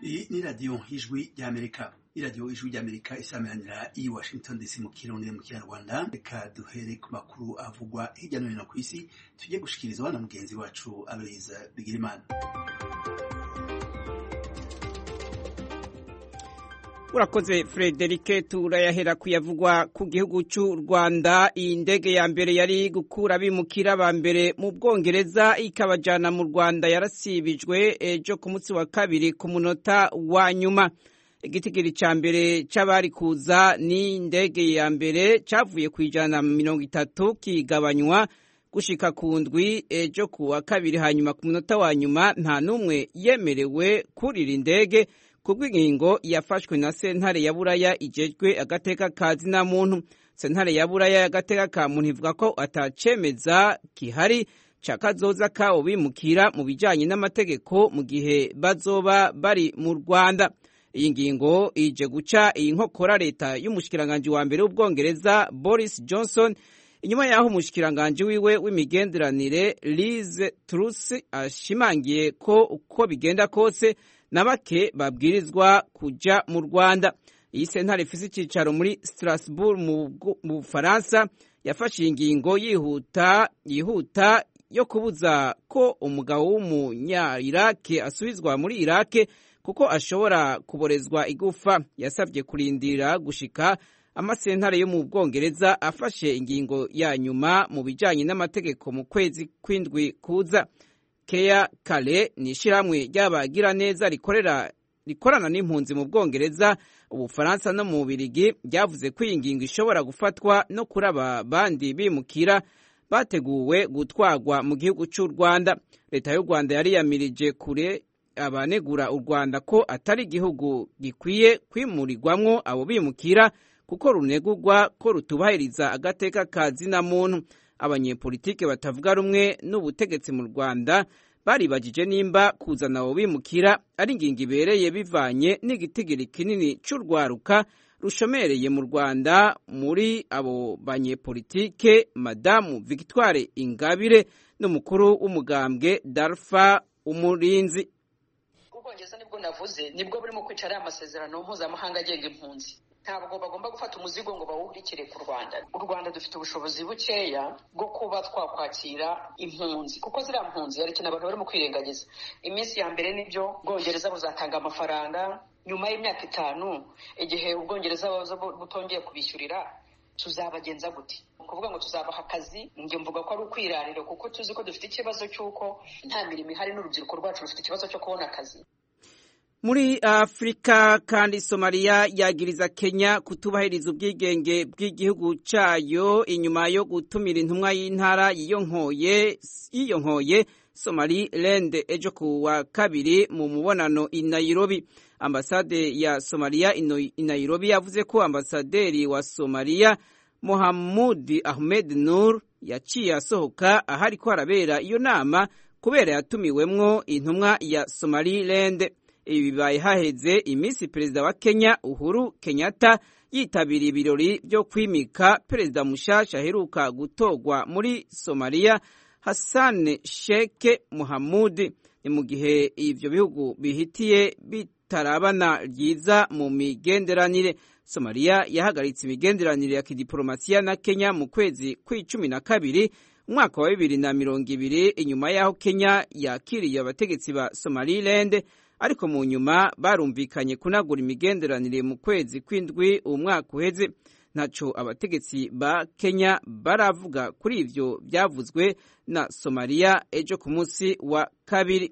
Iyi ni radiyo y'ijwi ry'Amerika. Iradiyo ijwi ry'Amerika isameranira i Washington DC mu Kirundi mu Kinyarwanda. Reka duhere ku makuru avugwa hirya no hino ku isi tujye gushikirizwa na mugenzi wacu Aloyize Bigirimana. Urakoze Frederike, turayahera kuyavugwa ku gihugu cy'u Rwanda. Iyi ndege ya mbere yari gukura abimukira ba mbere mu Bwongereza ikabajana mu Rwanda yarasibijwe ejo ku munsi wa kabiri ku munota wa nyuma. Igitigiri ca mbere c'abari kuza ni indege ya mbere cavuye ku 130 kigabanywa gushika ku ndwi ejo ku wa kabiri, hanyuma ku munota wa nyuma nta numwe yemerewe kurira indege kubw'ingingo yafashwe na sentare ya Buraya ijejwe agateka ka zina muntu. Sentare ya Buraya y'agateka ka muntu ivuga ko atacemeza kihari cakazoza kabo bimukira mu bijanye n'amategeko mu gihe bazoba bari mu Rwanda. Iyi ngingo ije guca iyi nkokora leta y'umushikiranganje wa mbere w'Ubwongereza Boris Johnson, inyuma yaho umushikiranganje wiwe w'imigenderanire Liz Truss ashimangiye ko uko bigenda kose na bake babwirizwa kuja mu Rwanda. Iyi sentare ifise icicaro muri Strasbourg mu Bufaransa yafashe ingingo yihuta yo kubuza ko umugabo w'umunya-Iraq asubizwa muri Iraq kuko ashobora kuborezwa igufa. Yasavye kurindira gushika amasentare yo mu Bwongereza afashe ingingo ya nyuma mu bijanye n'amategeko mu kwezi kw'indwi kuza. Keya Kale ni ishiramwe ry'abagira neza rikorana n'impunzi mu Bwongereza, Ubufaransa no mu Bubiligi ryavuze ko iyi ngingo ishobora gufatwa no kuraba bandi bimukira bateguwe gutwarwa mu gihugu cy'u Rwanda. Leta y'u Rwanda yari yamirije kure abanegura u Rwanda ko atari igihugu gikwiye kwimurirwamwo abo bimukira kuko runegurwa ko rutubahiriza agateka ka zina muntu. Abanyepolitike batavuga rumwe n'ubutegetsi mu Rwanda baribagije nimba kuzana abo bimukira ari ingingo ibereye bivanye n'igitigiri kinini c'urwaruka rushomereye mu Rwanda. Muri abo banyepolitike Madamu Victoire Ingabire n'umukuru w'umugambwe Dalpha Umurinzi. Ubwongereza nibwo navuze nibwo burimo kwicara amasezerano mpuzamahanga agenga impunzi. Ntabwo bagomba gufata umuzigo ngo bawurikire ku Rwanda. U Rwanda dufite ubushobozi bukeya bwo kuba twakwakira impunzi kuko ziriya mpunzi hari ikintu abantu barimo kwirengagiza. Iminsi ya mbere nibyo Ubwongereza buzatanga amafaranga, nyuma y'imyaka 5 igihe Ubwongereza butongeye kubishyurira tuzabagenza gute? Kuvuga ngo tuzabaha akazi nge mvuga ko ari ukwirarira kuko tuzi ko dufite ikibazo cy'uko nta mirimo ihari n'urubyiruko rwacu rufite ikibazo cyo kubona akazi. Muri Afrika kandi Somalia yagiriza Kenya kutubahiriza ubwigenge bw'igihugu cayo inyuma yo gutumira intumwa y'intara yiyonkoye Somaliland ejo ku wa kabiri mu mubonano i Nairobi. Ambasade ya Somalia i Nairobi yavuze ko ambasaderi wa Somalia Mohamud Ahmed Nur yaciye asohoka ahari ko harabera iyo nama kubera yatumiwemwo intumwa ya Somaliland. Ibi bibaye haheze iminsi perezida wa Kenya Uhuru Kenyatta yitabiriye ibirori byo kwimika perezida mushasha aheruka gutogwa muri Somalia Hassan Sheikh Mohamud. Ni mu gihe ivyo bihugu bihitiye bitarabana ryiza mu migenderanire. Somalia yahagaritse imigenderanire ya kidiplomasiya na Kenya mu kwezi kwa12 umwaka wa 2020 inyuma yaho Kenya yakiriye abategetsi ba Somaliland, ariko mu nyuma barumvikanye kunagura imigenderanire mu kwezi kw'indwi umwaka uheze. Ntaco abategetsi ba Kenya baravuga kuri ivyo byavuzwe na Somalia ejo ku munsi wa kabiri.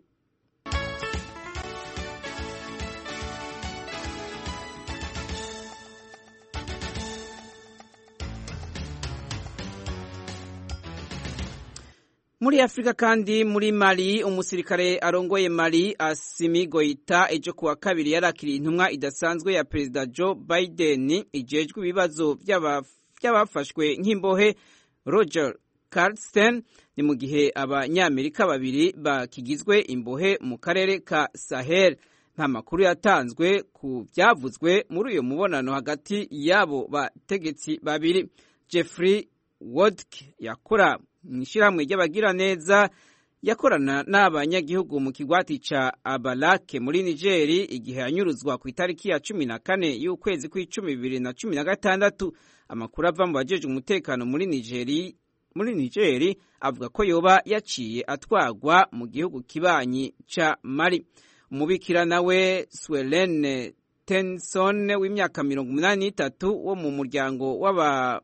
Muri Afrika kandi muri Mali, umusirikare arongoye Mali Assimi Goita ejo kuwa kabiri yarakiriye intumwa idasanzwe ya Perezida Joe Biden ijejwe ibibazo by'abafashwe nk'imbohe Roger Carlson. Ni mu gihe abanyamerika babiri bakigizwe imbohe mu karere ka Sahel. Nta makuru yatanzwe ku byavuzwe muri uyo mubonano hagati y'abo bategetsi babiri. Jeffrey Wodk yakora mw'ishirahamwe ry'abagira neza yakorana n'abanyagihugu mu kigwati ca Abalake muri Nigeri igihe yanyuruzwa ku itariki ya 14 y'ukwezi kw'icumi 2016. Amakuru ava mu bajejwe umutekano muri Nigeri avuga ko yoba yaciye atwagwa mu gihugu kibanyi ca Mali. Umubikira nawe Swelene Tenson w'imyaka 83 wo mu muryango w'aba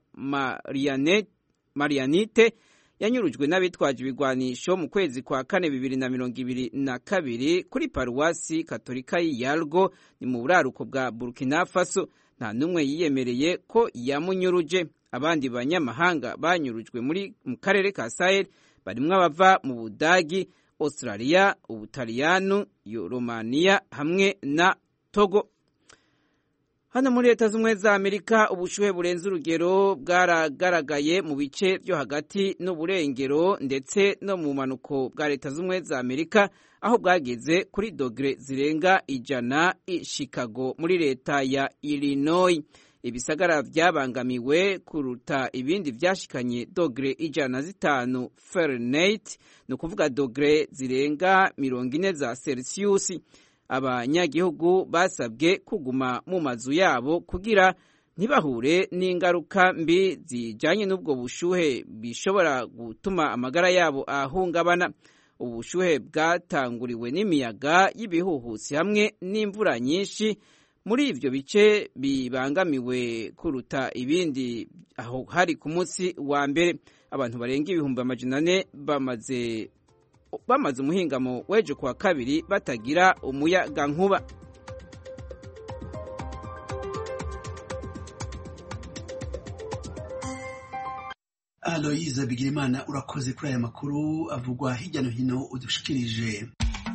Marianite yanyurujwe n'abitwaje ibigwanisho mu kwezi kwa kane 2022 kuri paruwasi katolika y'Yalgo ni mu buraruko bwa Burkina Faso. Nta numwe yiyemereye ko yamunyuruje. Abandi banyamahanga banyurujwe mu karere ka Sahel barimwo abava mu Budagi, Australia, Ubutaliyano, Romania hamwe na Togo. Hano muri Leta Zunze za Amerika ubushuhe burenze urugero bwaragaragaye mu bice byo hagati n'uburengero ndetse no mu manuko bwa Leta Zunze za Amerika aho bwageze kuri dogere zirenga 100 i Chicago muri leta ya Illinois. Ibisagara vyabangamiwe kuruta ibindi vyashikanye dogere 105 Fahrenheit, no kuvuga dogere zirenga 40 za Celsius. Abanyagihugu basabwe kuguma mu mazu yabo kugira ntibahure n'ingaruka mbi zijanye n'ubwo bushuhe bishobora gutuma amagara yabo ahungabana. Ubushuhe bwatanguriwe n'imiyaga y'ibihuhusi hamwe n'imvura nyinshi muri ivyo bice bibangamiwe kuruta ibindi aho hari ku munsi wa mbere. Abantu barenga 400 bamaze umuhingamo w'ejo kuwa kabiri batagira umuyaga nkuba. Aloyize Bigirimana urakoze kuri aya makuru avugwa hirya no hino udushikirije.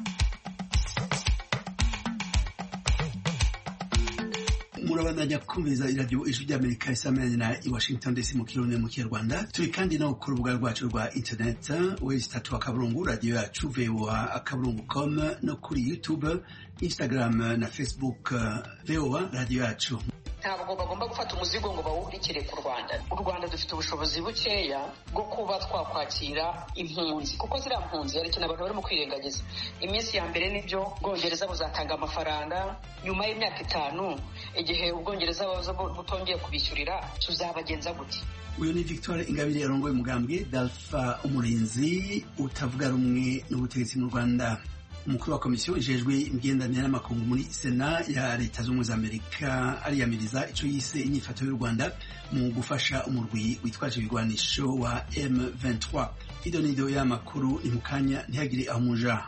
Murabandanya kumviriza iradiyo Ijwi ry'Amerika isamanira i Washington DC mu Kirundi mu Kinyarwanda. Turi kandi no ku rubuga rwacu rwa internet www.radio yacu voa.com no kuri YouTube, Instagram na Facebook voa radio yacu. Ntabwo bagomba gufata umuzigo ngo bawuhurikire ku Rwanda. U Rwanda dufite ubushobozi bukeya bwo kuba twakwakira impunzi kuko ziriya mpunzi hari ikintu abantu barimo kwirengagiza. Iminsi ya mbere nibyo Bwongereza buzatanga amafaranga, nyuma y'imyaka 5 igihe Ubwongereza butongeye kubishyurira tuzabagenza gute? Uyu ni Victoire Ingabire yarongoye umugambwe Dalfa Umurinzi utavuga rumwe n'ubutegetsi mu Rwanda. Umukuru wa komisiyo ijejwe imigenderanire n'amakungu muri Sena ya Leta Zunze za Amerika ariyamiriza ico yise inyifato y'u Rwanda mu gufasha umurwi witwaje ibigwanisho wa M23. Idonido y'amakuru ni mukanya ntihagire aho muja.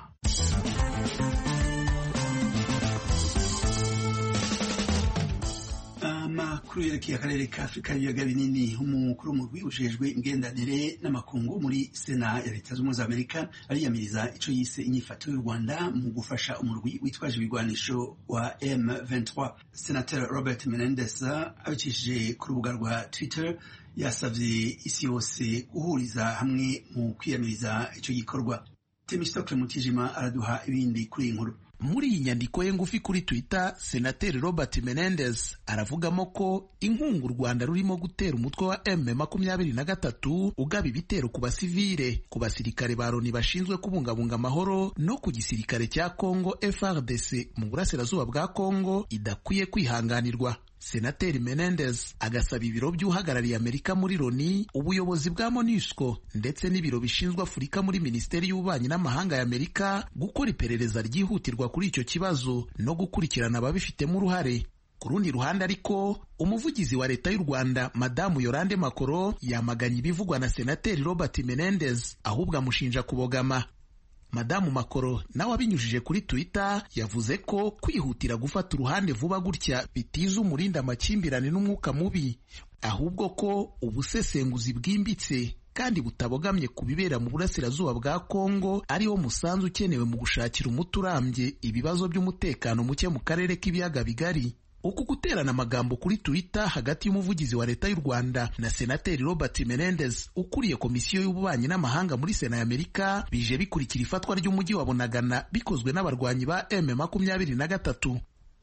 Amakuru yerekeye akarere ka Afrika y'ibiyaga binini. Umukuru w'umurwi ujejwe imigenderanire n'amakungu muri Sena ya Leta Zunze za Amerika ariyamiriza ico yise inyifato y'u Rwanda mu gufasha umurwi witwaje ibigwanisho wa M23. Senator Robert Menendez abicishije ku rubuga rwa Twitter yasavye isi yose guhuriza hamwe mu kwiyamiriza ico gikorwa. Temistokle Mutijima araduha ibindi kuri iyi nkuru. Muri iyi nyandiko ye ngufi kuri Twitter, Senateri Robert Menendez aravugamo ko inkunga u Rwanda rurimo gutera umutwe wa M23 ugaba ibitero ku basivile, ku basirikare ba Loni bashinzwe kubungabunga amahoro no ku gisirikare cya Congo FARDC mu burasirazuba bwa Congo idakwiye kwihanganirwa. Senateri Menendez agasaba ibiro by'uhagarariye Amerika muri Loni, ubuyobozi bwa MONUSCO ndetse n'ibiro bishinzwe Afurika muri Minisiteri y'Ububanyi n'Amahanga ya Amerika gukora iperereza ryihutirwa kuri icyo kibazo no gukurikirana ababifitemo uruhare. Ku rundi ruhande ariko, umuvugizi wa leta y'u Rwanda Madamu Yolande Makoro yamaganye ibivugwa na Senateri Robert Menendez, ahubwo amushinja kubogama. Madamu Makoro nawe abinyujije kuri Twitter yavuze ko kwihutira gufata uruhande vuba gutya bitiza umurinda amakimbirane n'umwuka mubi, ahubwo ko ubusesenguzi bwimbitse kandi butabogamye ku bibera mu burasirazuba bwa Kongo ariwo musanzu ukenewe mu gushakira umuti urambye ibibazo by'umutekano muke mu karere k'ibiyaga bigari. Uku guterana amagambo kuri Twitter hagati y'umuvugizi wa leta y'u Rwanda na Senateri Robert Menendez ukuriye komisiyo y'ububanyi n'amahanga muri Sena ya Amerika bije bikurikira ifatwa ry'umujyi wa Bunagana bikozwe n'abarwanyi ba M23.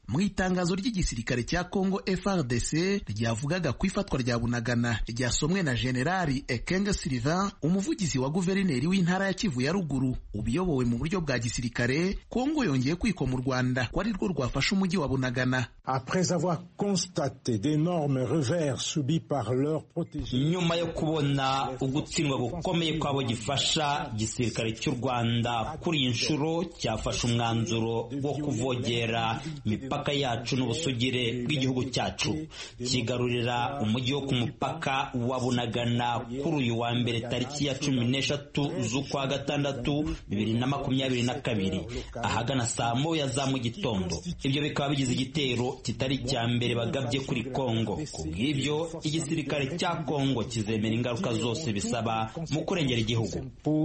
Mu itangazo ry'igisirikare cya Congo FARDC ryavugaga ku ifatwa rya Bunagana ryasomwe na Generali Ekenge Sylvain, umuvugizi wa guverineri w'intara ya Kivu ya ruguru ubiyobowe mu buryo bwa gisirikare, Congo yongeye kwikoma u Rwanda ko ari rwo rwafashe umujyi wa Bunagana. Après avoir constaté d'énormes revers subis par leurs protégés, nyuma yo kubona ugutsindwa gukomeye kwabo gifasha gisirikare cy'u Rwanda kuri inshuro cyafashe umwanzuro wo kuvogera imipaka yacu n'ubusugire bw'igihugu cyacu, kigarurira umujyi wo ku mupaka wa Bunagana kuri uyu wa mbere tariki ya 13 z'ukwa gatandatu 2022 ahagana saa moya za mu gitondo. Ibyo bikaba bigize igitero kitari cya mbere bagabye kuri Kongo. Kubw'ibyo igisirikare cya Kongo kizemera ingaruka zose bisaba mu kurengera igihugu.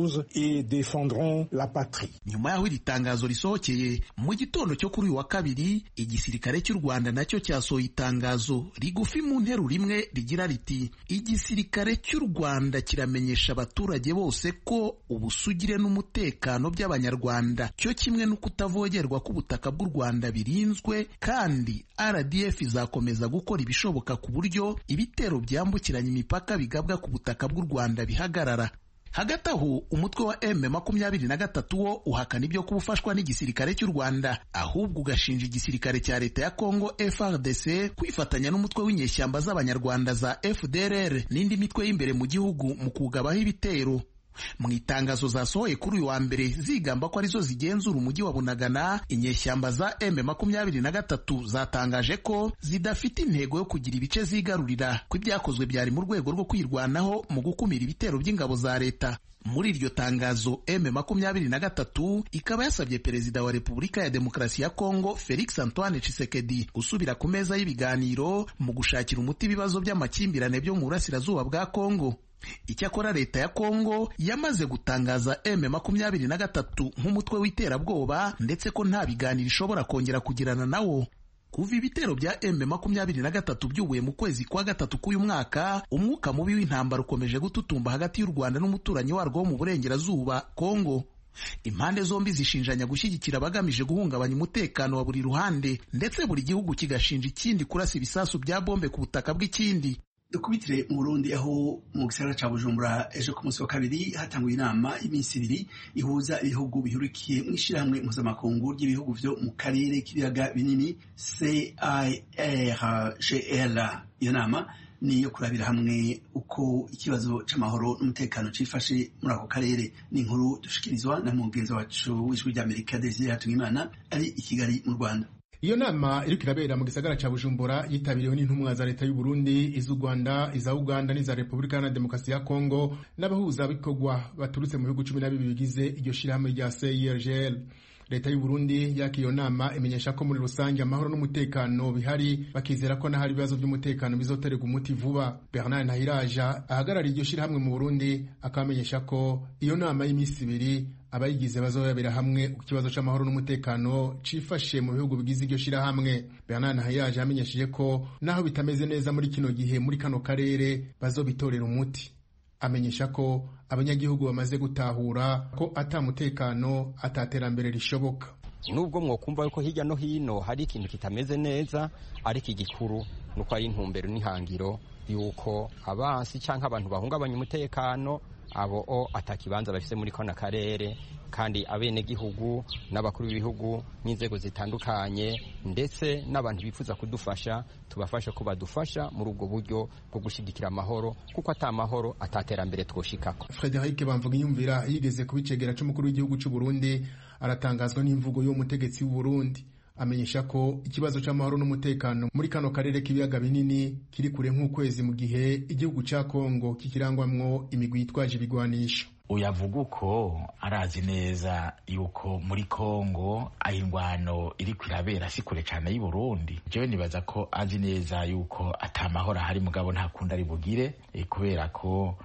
Nyuma y'aho iri tangazo risohokeye mu gitondo cyo kuri uyu wa kabiri, igisirikare cy'u Rwanda nacyo cyasohoye itangazo rigufi mu nteruro imwe rigira riti: igisirikare cy'u Rwanda kiramenyesha abaturage bose ko ubusugire n'umutekano by'abanyarwanda cyo kimwe no kutavogerwa k'ubutaka bw'u Rwanda birinzwe, kandi RDF izakomeza gukora ibishoboka ku buryo ibitero byambukiranya imipaka bigabwa ku butaka bw'u Rwanda bihagarara. Hagati aho umutwe wa M23 wo uhakana ibyo kubufashwa n'igisirikare cy'u Rwanda, ahubwo ugashinja igisirikare cya leta ya Congo FARDC kwifatanya n'umutwe w'inyeshyamba z'abanyarwanda za FDLR n'indi mitwe y'imbere mu gihugu mu kugabaho ibitero. Mu itangazo zasohoye kuri uyu wa mbere zigamba ko arizo zigenzura umujyi wa Bunagana, inyeshyamba za M23 zatangaje ko zidafite intego yo kugira ibice zigarurira, ko ibyakozwe byari mu rwego rwo kwirwanaho mu gukumira ibitero by'ingabo za leta. Muri iryo tangazo M23 ikaba yasabye Perezida wa Repubulika ya Demokarasi ya Kongo Felix Antoine Tshisekedi gusubira ku meza y'ibiganiro mu gushakira umuti ibibazo by'amakimbirane byo mu burasirazuba bwa Kongo. Icyakora leta ya Kongo yamaze gutangaza M23 nk'umutwe w'iterabwoba ndetse ko nta biganiro ishobora kongera kugirana nawo. Kuva ibitero bya M23 byubuye mu kwezi kwa gatatu k'uyu mwaka, umwuka mubi w'intambara ukomeje gututumba hagati y'u Rwanda n'umuturanyi warwo wo mu burengerazuba Kongo. Impande zombi zishinjanya gushyigikira abagamije guhungabanya umutekano wa buri ruhande, ndetse buri gihugu kigashinja ikindi kurasa ibisasu bya bombe ku butaka bw'ikindi. Dukubitire mu Burundi, aho mu gisagara ca Bujumbura ejo ku munsi wa kabiri hatanguye inama y'iminsi ibiri ihuza ibihugu bihurikiye mu ishirahamwe mpuzamakungu ry'ibihugu vyo mu karere k'ibiyaga binini CIRGL. Iyo nama ni yo kurabira hamwe uko ikibazo c'amahoro n'umutekano cifashe muri ako karere. Ni inkuru dushikirizwa na mugenzi wacu w'ijwi ry'Amerika Desire Hatungimana ari i Kigali mu Rwanda. Iyo nama iriko irabera mu gisagara ca Bujumbura yitabiriwe n'intumwa za leta y'u Burundi, iz'u Rwanda, iza Uganda n'iza Repubulika ya Demokarasi ya Kongo n'abahuza bikorwa baturutse mu bihugu 12 bigize iryo shirahamwe rya CIRGL. Leta y'u Burundi yakiyo nama imenyesha ko muri rusange amahoro n'umutekano bihari, bakizera ko n'ahari ibibazo by'umutekano bizoterega umuti vuba. Bernard Ntahiraja ahagarara iryo shirahamwe mu Burundi akamenyesha ko iyo nama y'imisi ibiri abayigize bazoyabira hamwe ku kibazo c'amahoro n'umutekano cifashe mu bihugu bigize iryo shirahamwe. Bernard Ntahiraja yamenyesheje ko naho bitameze neza muri kino gihe muri kano karere bazobitorera umuti. Amenyesha ko abanyagihugu bamaze gutahura ko atamutekano ataterambere rishoboka. Nubwo mwokumva yuko hirya no hino hari ikintu kitameze neza, ariko igikuru nuko ari intumbero n'ihangiro yuko abansi canke abantu bahungabanya umutekano abo atakibanza bafise muri kano karere, kandi abene gihugu n'abakuru b'ibihugu n'inzego zitandukanye ndetse n'abantu bifuza kudufasha tubafasha ko badufasha muri ubwo buryo bwo gushigikira amahoro, kuko atamahoro ataterambere twoshikako. Frederic Bamvugiyumvira yigeze kubicegera c'umukuru w'igihugu c'u Burundi aratangazwa n'imvugo y'umutegetsi w'u Burundi. Amenyesha ko ikibazo c'amahoro n'umutekano muri kano karere k'ibiyaga binini kiri kure nk'ukwezi mu gihe igihugu ca Kongo kikirangwamwo imigwi yitwaje ibigwanisho. Uyavuga uko arazi neza yuko muri Kongo ahingwano iri kwirabera si kure cyane y'u Burundi. Jewe nibaza ko azi neza yuko atamahoro hari, mugabo nta kundi ari bugire kubera ko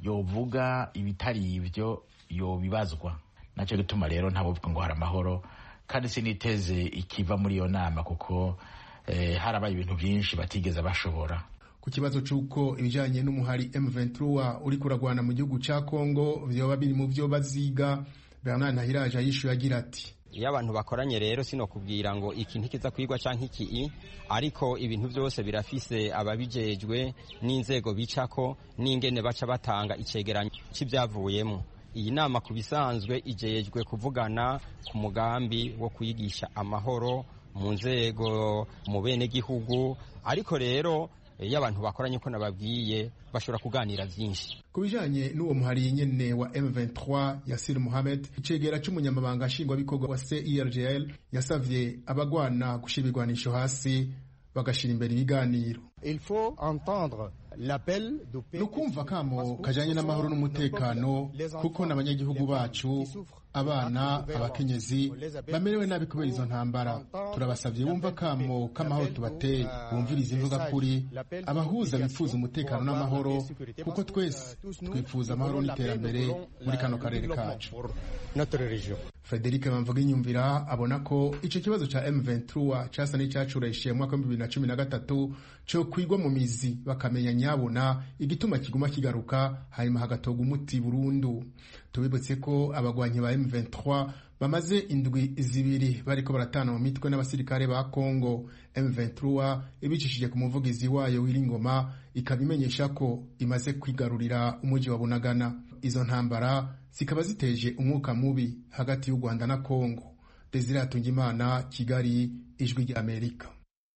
yovuga ibitari ivyo yobibazwa. Naco gituma rero ntabovuga ngo hari amahoro, kandi siniteze ikiva muri iyo nama kuko harabaye ibintu byinshi batigeze bashobora. Ku kibazo c'uko ibijanye n'umuhari M23 uri kuragwana mu gihugu ca Kongo vyoba biri mu vyo baziga, Bernard Ntahiraja yishuye agira ati: iyo abantu bakoranye rero sinokubwira ngo iki ntikiza kwigwa canke iki, ariko ibintu byose birafise ababijejwe n'inzego bicako n'ingene baca batanga icegeranyo c'ivyavuyemo. Iyi nama ku bisanzwe ijejwe kuvugana ku mugambi wo kwigisha amahoro mu nzego mu bene gihugu, ariko rero iyo abantu bakoranye ko nababwiye bashobora kuganira byinshi. Ku bijanye n'uwo muhari nyene wa M23 Yasir Mohamed, icegera c'umunyamabanga nshingwabikorwa wa CIRGL, yasavye abagwana gushira ibigwanisho hasi bagashira imbere ibiganiro. Il faut entendre l'appel de paix. Nukumva kamo kajanye n'amahoro n'umutekano, kuko n'abanyagihugu bacu, abana, abakenyezi bamerewe nabi kubera izo ntambara. Turabasavye bumva kamo k'amahoro tubateye, bumviriza imvuga kuri, abahuza bifuza umutekano n'amahoro, kuko twese twifuza amahoro n'iterambere muri kano karere kacu. Frederic Bamvuginyumvira abona ko ico kibazo ca M23 casa n'icacureshe mu mwaka wa 2013 cyo kwigwa mu mizi bakamenya nyabona igituma kiguma kigaruka, hanyuma hagatoga umuti burundu. Tubibutse ko abagwanyi ba M23 bamaze indwi zibiri bariko baratana mu mitwe n'abasirikare ba Kongo. M23 ibicishije ku muvugizi wayo Wiringoma ikabimenyesha ko imaze kwigarurira umuji wa Bunagana. Izo ntambara zikaba ziteje umwuka mubi hagati y'u Rwanda na Kongo. Desire Hatungimana, Kigali, Ijwi rya Amerika.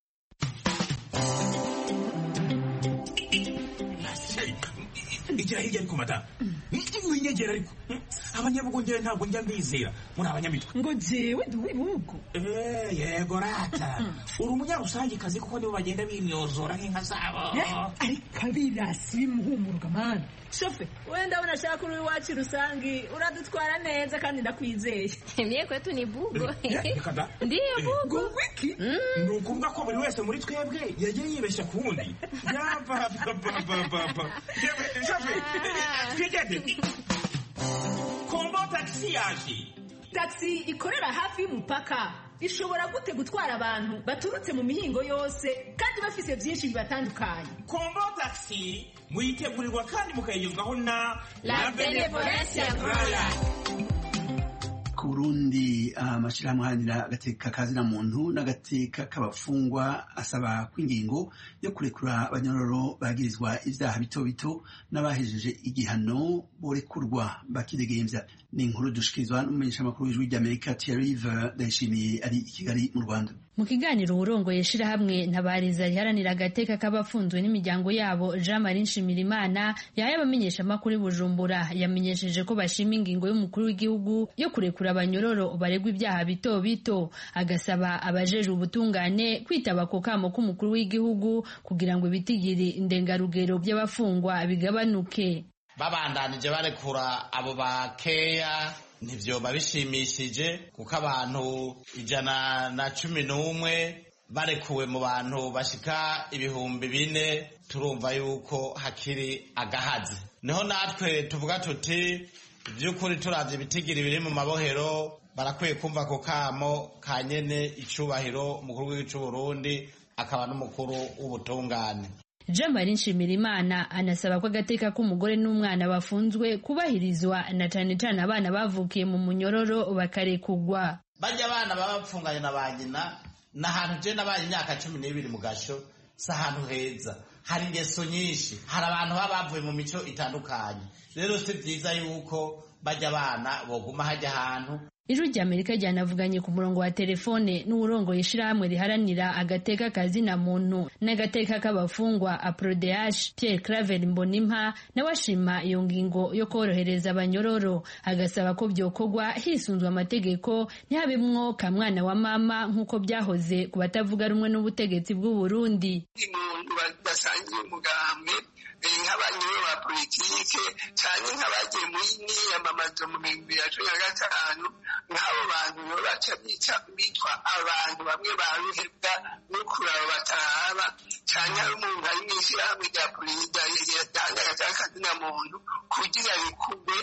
Igira hirya ariko mata winyegera ariko abanyabugongera ntabwo njya mbizera muri abanyamitwe ngo jewe duwibugo yego rata uri umunyarusangi kazi kuko nibo bagenda bimyozora nk'inka zabo ariko abirasi bimuhumuruka mana shofe wenda unashaka uri wacu rusangi uradutwara neza kandi ndakwizeye mie kwetu ni bugo ndiyo bugo wiki ni ukuvuga ko buri wese muri twebwe yagiye yibeshya ku wundi yapapapapapa shofe twigende kombo taxi yaje. Taxi ikorera hafi y'umupaka ishobora gute gutwara abantu baturutse mu mihingo yose kandi bafise byinshi bibatandukanye. Kombo taxi muyitegurirwa kandi mukayigezwaho na La Benevolencia Royal. Kurundi amashirahamwe aharanira agateka kazina muntu n'agateka k'abafungwa asaba kw'ingingo yo kurekura abanyororo bagirizwa ivyaha bito bito n'abahejeje igihano borekurwa bakidegemvya. Ni inkuru dushikirizwa n'umumenyeshamakuru w'Ijwi ry'Amerika Thierry Ndayishimiye ari i Kigali mu Rwanda. Mu kiganiro urongoye ishirahamwe ntabariza riharanira agateka k'abafunzwe n'imiryango yabo Jean Marie Nshimirimana yahaye abamenyeshamakuru Bujumbura yamenyesheje ko bashima ingingo y'umukuru w'igihugu yo kurekura abanyororo baregwa ibyaha bito bito, agasaba abajeje ubutungane kwitaba ko kamo k'umukuru w'igihugu kugira ngo ibitigiri ndengarugero by'abafungwa bigabanuke. Babandanije barekura abo bakeya ntivyoba bishimishije kuko abantu 111 barekuwe mu bantu bashika 4,000 turumva yuko hakiri agahazi. Niho natwe tuvuga tuti by'ukuri turavye ibitigiri biri mu mabohero barakwiye kumva ko kamo kanyene icubahiro umukuru w'igihugu c'u Burundi akaba n'umukuru w'ubutungane. Jean Marie Nshimirimana anasaba ko agateka k'umugore n'umwana bafunzwe kubahirizwa na cane cane abana bavukiye mu munyororo bakarekugwa. Bajya abana babapfunganye na banyina n'ahantu je nabaye imyaka 12 mu gasho si ahantu heza, hari ingeso nyinshi, hari abantu babavuye mu mico itandukanye. Rero si vyiza yuko bajya abana boguma hajya ahantu. Ijwi ry'Amerika ryanavuganye ku murongo wa telefone n'urongoye ishirahamwe riharanira agateka kazina muntu n'agateka k'abafungwa APRODH Pierre Claver Mbonimpa nawe ashima iyo ngingo yo korohereza abanyororo, agasaba ko byokorwa hisunzwe amategeko ntihabemwo kamwana wa mama nk'uko byahoze ku batavuga rumwe n'ubutegetsi bw'u Burundi. Umuntu basangiye umugambi nk'abanyoro ba politike cyane nk'abagiye muri niyamamazo mu 2015 nk'abo bantu baca bitwa abantu bamwe baruhebwa no kuraba bataraba cyane ari umuntu ari mw'ishyirahamwe rya politike yatanga agateka kazina muntu kugira bikugwe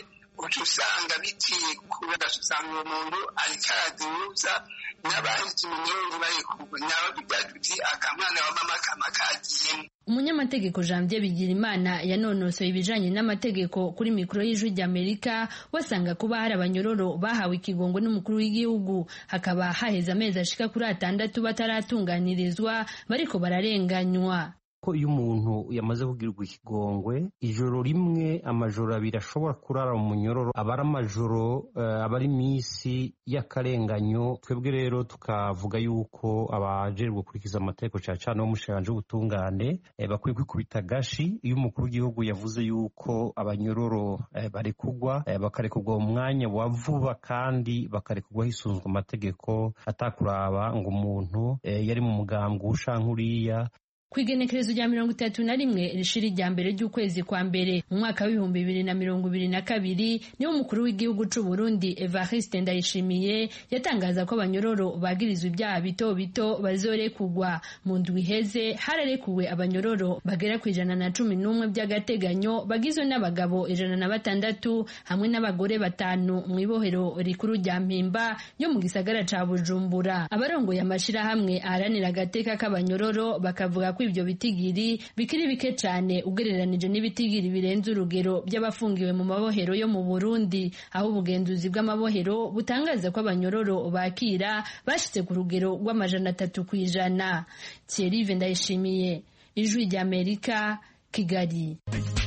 uca usanga bitiye kubera usanga uwo muntu ariko araduza n'abahize umunyururu barekurwa naho tugira tuti akamwana wa mama kama kagiyemo. Umunyamategeko Janvier Bigirimana yanonosoye ibijanye n'amategeko kuri mikoro y'Ijwi ry'Amerika wasanga kuba hari abanyororo bahawe ikigongwe n'umukuru w'igihugu hakaba haheze amezi ashika kuri 6 bataratunganirizwa bariko bararenganywa. Ko iyo umuntu yamaze kugirirwa ikigongwe ijoro rimwe amajoro abiri ashobora kurara mu munyororo abari amajoro abari imisi y'akarenganyo. Twebwe rero tukavuga yuko abajejwe gukurikiza amategeko cyane w'umushikiranganje w'ubutungane bakwiye kwikubita gashi iyo umukuru w'igihugu yavuze yuko abanyororo barekugwa bakarekugwa mu mwanya wa vuba kandi bakarekugwa hisunzwe amategeko atakuraba ngo umuntu yari mu mugambwe ushankuriya. Kwigenekerezo rya 31 rishiri rya mbere ry'ukwezi kwa mbere mu mwaka wa 2022 niwo umukuru w'igihugu c'u Burundi Evariste Ndayishimiye yatangaza ko abanyororo bagirizwa ibyaha bito bito bazorekugwa. Mu ndwi iheze hararekuwe abanyororo bagera ku 111 by'agateganyo bagizwe n'abagabo 106 hamwe n'abagore 5 mu ibohero rikuru rya Mpimba yo mu gisagara ca Bujumbura. Abarongoye amashira hamwe aharanira agateka k'abanyororo bakavuga ko ivyo bitigiri bikiri bike cyane ugereranije n'ibitigiri birenze urugero by'abafungiwe mu mabohero yo mu Burundi, aho ubugenzuzi bw'amabohero butangaza ko abanyororo bakira bashitse ku rugero rw'300%. Thierry Ndayishimiye, Ijwi ry'Amerika, Kigali.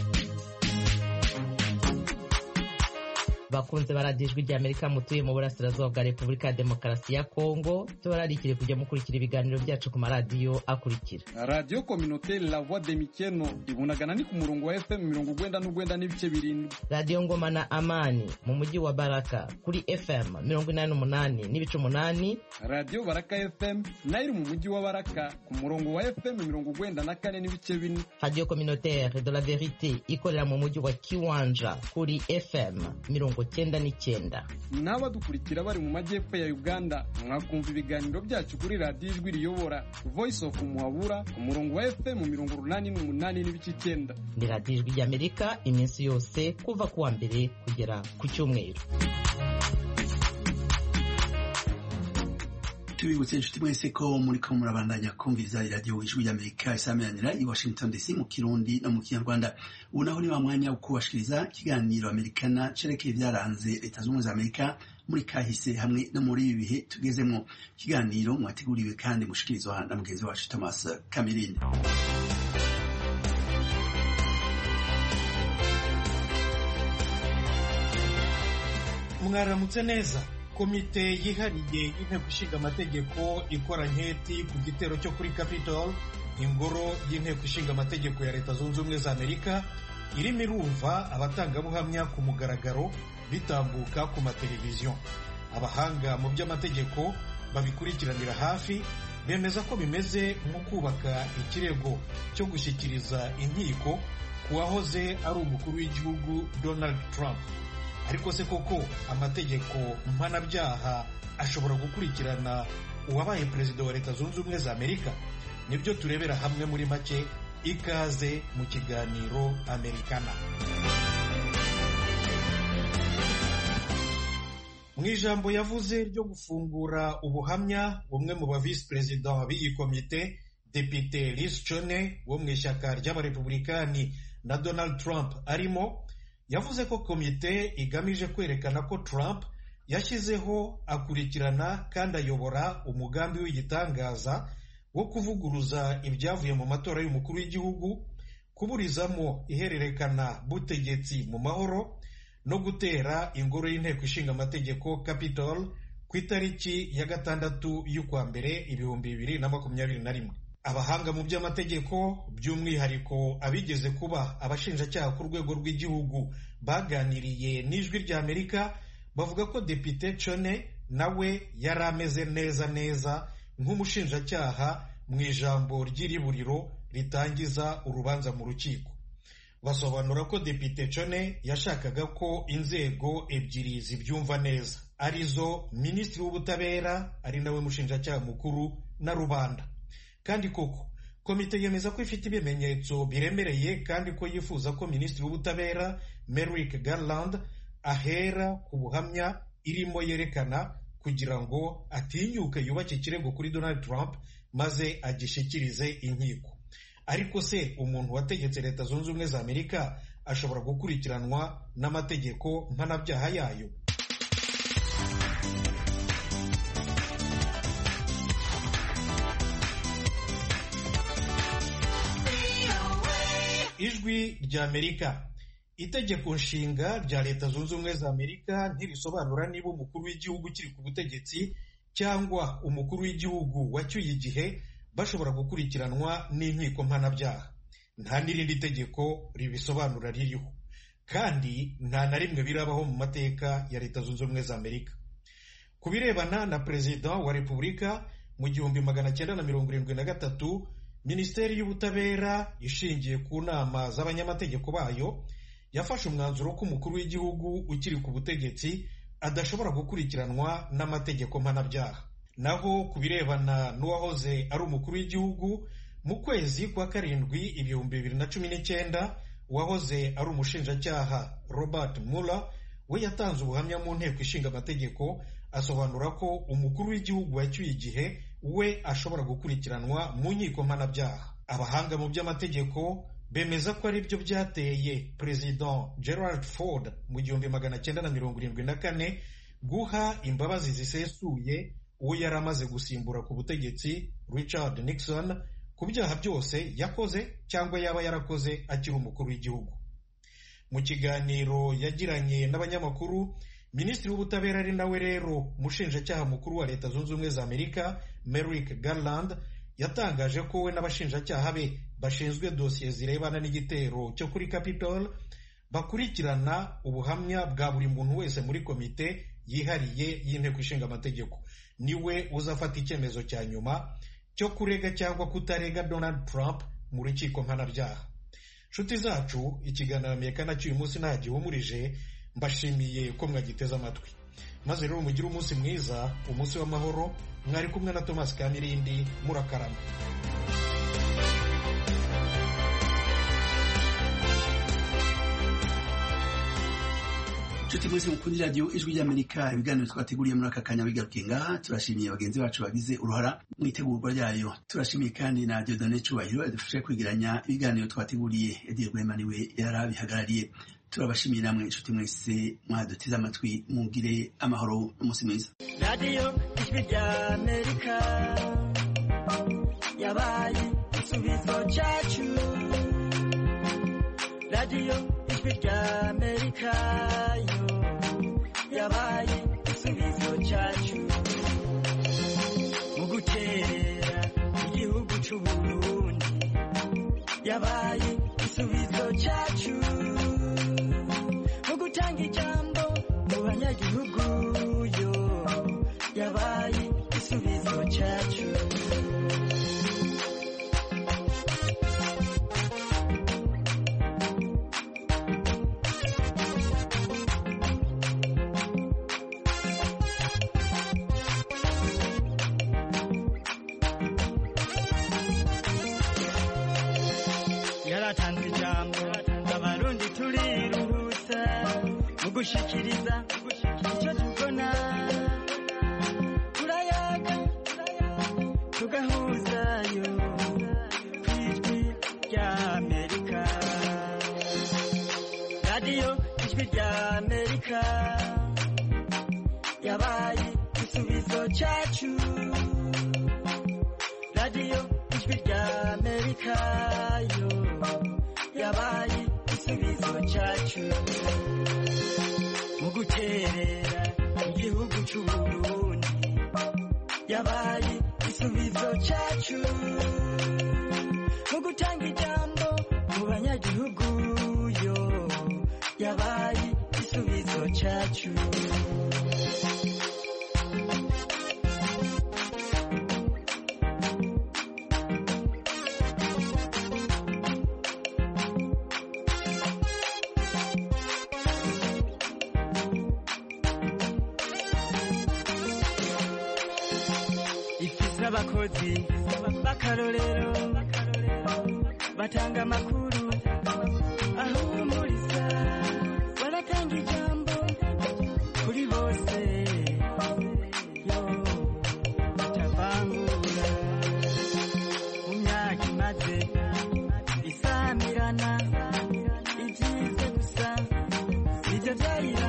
Bakunze baradijwi ry'Amerika mutuye mu burasirazuba bwa Repubulika ya Demokarasi ya Kongo tubararikire kujya mukurikira ibiganiro byacu ku maradiyo akurikira: Radio Communautaire La Voix de Mikeno ibunagana ni ku murongo wa FM 99 n'ibice 7, Radio Ngoma na Amani mu mujyi wa Baraka kuri FM 88 n'ibice 8, Radio Baraka FM nayo mu mujyi wa Baraka ku murongo wa FM 94 n'ibice 4, Radio Communautaire de la Vérité ikorera mu mujyi wa Kiwanja kuri FM 99. N'abadukurikira bari mu majyepfo ya Uganda mwakumva ibiganiro byacu kuri Radio Ijwi Riyobora Voice of Muhabura ku murongo wa FM 88 n'ibice 9. Ni Radio Ijwi ry'Amerika iminsi yose kuva kuwa mbere kugera ku cyumweru. Tubibutse inshuti mwese ko muriko murabandanya kumviriza Radio Ijwi ry'Amerika isameranira i Washington DC mu Kirundi no mu Kinyarwanda. Ubu naho ni wa mwanya wo kubashikiriza ikiganiro Amerikana cerekeye byaranze Leta Zunze Ubumwe za Amerika muri kahise hamwe no muri ibi bihe tugezemo. Ikiganiro mwateguriwe kandi mushikirizwa na mugenzi wacu Thomas Kamirindi. Mwaramutse neza. Komite yihariye y'inteko ishinga amategeko ikora nketi ku gitero cyo kuri Capitol, ingoro y'inteko ishinga amategeko ya Leta Zunze Ubumwe za Amerika, irimo irumva abatangabuhamya ku mugaragaro bitambuka ku mateleviziyo. Abahanga mu by'amategeko babikurikiranira hafi bemeza ko bimeze nko kubaka ikirego cyo gushyikiriza inkiko ku wahoze ari umukuru w'igihugu Donald Trump. Ariko se koko amategeko mpanabyaha ashobora gukurikirana uwabaye perezida wa Leta Zunze Ubumwe za Amerika? Nibyo turebera hamwe muri make. Ikaze mu kiganiro Amerikana. Mu ijambo yavuze ryo gufungura ubuhamya, umwe mu ba vice president b'iyi komite, Depite Liz Cheney wo mu ishyaka ry'abarepublikani na Donald Trump arimo, yavuze ko komite igamije kwerekana ko Trump yashyizeho, akurikirana kandi ayobora umugambi w'igitangaza wo kuvuguruza ibyavuye mu matora y'umukuru w'igihugu, kuburizamo ihererekana butegetsi mu mahoro no gutera ingoro y'inteko ishinga amategeko Capitol ku itariki ya 6 y'ukwa mbere 2021. Abahanga mu by'amategeko by'umwihariko abigeze kuba abashinjacyaha ku rwego rw'igihugu baganiriye n'Ijwi ry'Amerika bavuga ko Depite Cheney nawe yari ameze neza nk'umushinjacyaha mu ijambo ry'iriburiro ritangiza urubanza mu rukiko. Basobanura ko Depite Cheney yashakaga ko inzego ebyiri zibyumva neza, arizo Minisitiri w'Ubutabera ari nawe mushinjacyaha mukuru na rubanda. Kandi koko komite yemeza ko ifite ibimenyetso biremereye kandi ko yifuza ko Minisitiri w'Ubutabera Merrick Garland ahera ku buhamya irimo yerekana kugira ngo atinyuke yubake ikirego kuri Donald Trump maze agishikirize inkiko. Ariko se umuntu wategetse Leta Zunze Ubumwe za Amerika ashobora gukurikiranwa n'amategeko mpanabyaha yayo? Ijwi rya Amerika. Itegeko nshinga rya Leta Zunze Ubumwe za Amerika ntirisobanura niba umukuru w'igihugu kiri ku butegetsi cyangwa umukuru w'igihugu wacyuye igihe bashobora gukurikiranwa n'inkiko mpanabyaha. Nta n'irindi tegeko ribisobanura ririho, kandi nta na rimwe birabaho mu mateka ya Leta Zunze Ubumwe za Amerika. Ku birebana na Perezida wa Repubulika, mu 1973 Minisiteri y'Ubutabera ishingiye ku nama z'abanyamategeko bayo yafashe umwanzuro ko umukuru w'igihugu ukiri ku butegetsi adashobora gukurikiranwa n'amategeko mpanabyaha. Naho ku birebana n'uwahoze ari umukuru w'igihugu, mu kwezi kwa karindwi 2019 uwahoze ari umushinjacyaha Robert Mueller we yatanze ubuhamya mu nteko ishinga amategeko asobanura ko umukuru w'igihugu wacyuye igihe we ashobora gukurikiranwa mu nkiko mpanabyaha. Abahanga mu by'amategeko bemeza ko ari byo byateye President Gerald Ford mu 1974 guha imbabazi zisesuye uwo yari amaze gusimbura ku butegetsi Richard Nixon ku byaha byose yakoze cyangwa yaba yarakoze akiri umukuru w'igihugu. Mu kiganiro yagiranye n'abanyamakuru, Minisitiri w'Ubutabera ari nawe rero umushinjacyaha mukuru wa Leta Zunze Ubumwe za Amerika Merrick Garland yatangaje ko we n'abashinjacyaha be bashinzwe dosiye zirebana n'igitero cyo kuri Capitol bakurikirana ubuhamya bwa buri muntu wese muri komite yihariye y'inteko ishinga amategeko. Niwe uzafata icyemezo cya nyuma cyo kurega cyangwa kutarega Donald Trump mu rukiko mpanabyaha. Nshuti zacu, ikiganiro Amerika cy'uyu munsi nta gihumurije. Mbashimiye ko mwagiteze amatwi, maze rero mugire umunsi mwiza, umunsi w'amahoro. Mwari kumwe na Thomas Kamirindi, murakarama. Nshuti mwese mukunda radio Ijwi ry'Amerika, ibiganiro twateguriye muri aka kanya bigarukiye ngaha. Turashimiye bagenzi bacu bagize uruhara mu itegurwa ryayo. Turashimiye kandi na Dieudonné Cyubahiro yadufashe kwigiranya ibiganiro twateguriye. Eddie Rwema niwe yarabihagarariye. Turabashimiye namwe inshuti mwese mwadutiza amatwi, mugire amahoro n'umunsi mwiza. Radio Ijwi ry'Amerika yabaye igisubizo cyacu. Radio Ijwi ry'Amerika yo yabaye igisubizo cyacu. Mu guterera igihugu cy'u Burundi yabaye igisubizo cyacu. Gutanga ijambo mu banyagihugu yo yabaye igisubizo cyacu. Yaratanze ijambo abarundi turiruhutsa gushikiriza icyo tubona, turayaga tugahuzayo kw'Ijwi ry'Amerika. Radio Ijwi ry'Amerika yabaye igisubizo cyacu. Radio Ijwi ry'Amerika yo yabaye igisubizo cyacu. Mu guterera igihugu cy'u Burundi yabaye igisubizo cyacu. Mu gutanga ijambo mu banyagihugu yo yabaye igisubizo cyacu. Abakozi b'akarorero batanga amakuru ahumuriza, baratanga ijambo ibyo byari